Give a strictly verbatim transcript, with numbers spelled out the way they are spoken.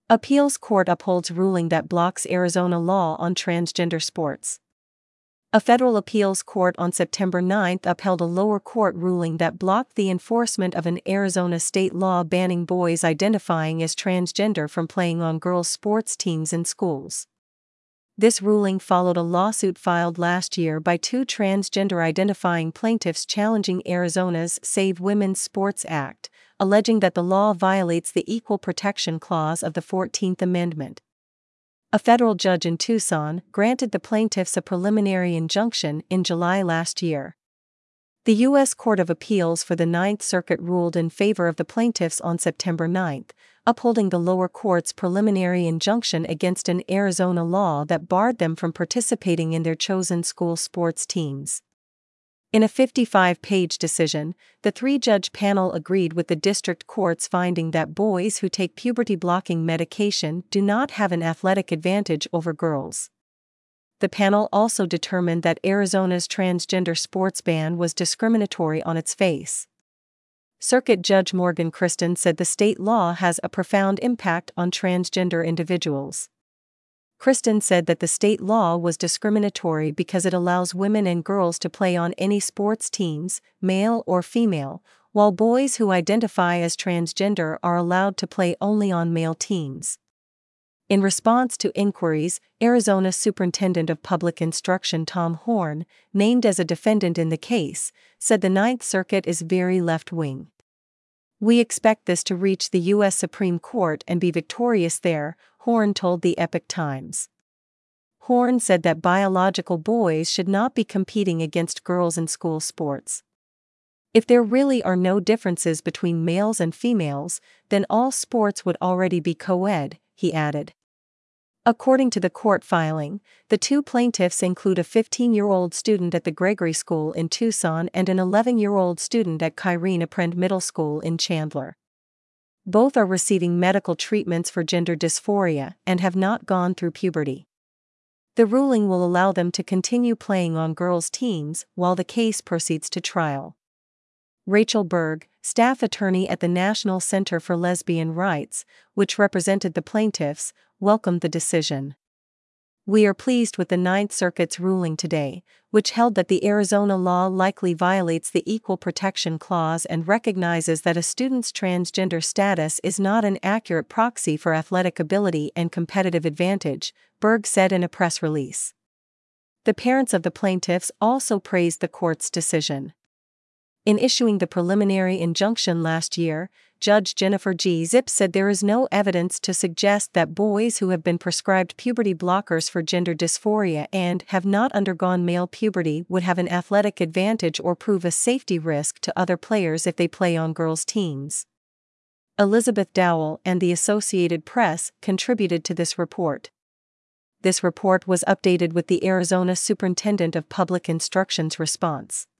Appeals court upholds ruling that blocks Arizona law on transgender sports. A federal appeals court on September ninth upheld a lower court ruling that blocked the enforcement of an Arizona state law banning boys identifying as transgender from playing on girls' sports teams in schools. This ruling followed a lawsuit filed last year by two transgender-identifying plaintiffs challenging Arizona's Save Women's Sports Act, alleging that the law violates the Equal Protection Clause of the fourteenth Amendment. A federal judge in Tucson granted the plaintiffs a preliminary injunction in July last year. The U S Court of Appeals for the Ninth Circuit ruled in favor of the plaintiffs on September ninth, upholding the lower court's preliminary injunction against an Arizona law that barred them from participating in their chosen school sports teams. In a fifty-five page decision, the three-judge panel agreed with the district court's finding that boys who take puberty-blocking medication do not have an athletic advantage over girls. The panel also determined that Arizona's transgender sports ban was discriminatory on its face. Circuit Judge Morgan Christen said the state law has a profound impact on transgender individuals. Christen said that the state law was discriminatory because it allows women and girls to play on any sports teams, male or female, while boys who identify as transgender are allowed to play only on male teams. In response to inquiries, Arizona Superintendent of Public Instruction Tom Horne, named as a defendant in the case, said the Ninth Circuit is very left-wing. "We expect this to reach the U S Supreme Court and be victorious there," Horne told the Epoch Times. Horne said that biological boys should not be competing against girls in school sports. "If there really are no differences between males and females, then all sports would already be co-ed," he added. According to the court filing, the two plaintiffs include a fifteen-year-old student at the Gregory School in Tucson and an eleven-year-old student at Kyrene Aprend Middle School in Chandler. Both are receiving medical treatments for gender dysphoria and have not gone through puberty. The ruling will allow them to continue playing on girls' teams while the case proceeds to trial. Rachel Berg, staff attorney at the National Center for Lesbian Rights, which represented the plaintiffs, welcomed the decision. "We are pleased with the Ninth Circuit's ruling today, which held that the Arizona law likely violates the Equal Protection Clause and recognizes that a student's transgender status is not an accurate proxy for athletic ability and competitive advantage," Berg said in a press release. The parents of the plaintiffs also praised the court's decision. In issuing the preliminary injunction last year, Judge Jennifer G. Zip said there is no evidence to suggest that boys who have been prescribed puberty blockers for gender dysphoria and have not undergone male puberty would have an athletic advantage or prove a safety risk to other players if they play on girls' teams. Elizabeth Dowell and the Associated Press contributed to this report. This report was updated with the Arizona Superintendent of Public Instruction's response.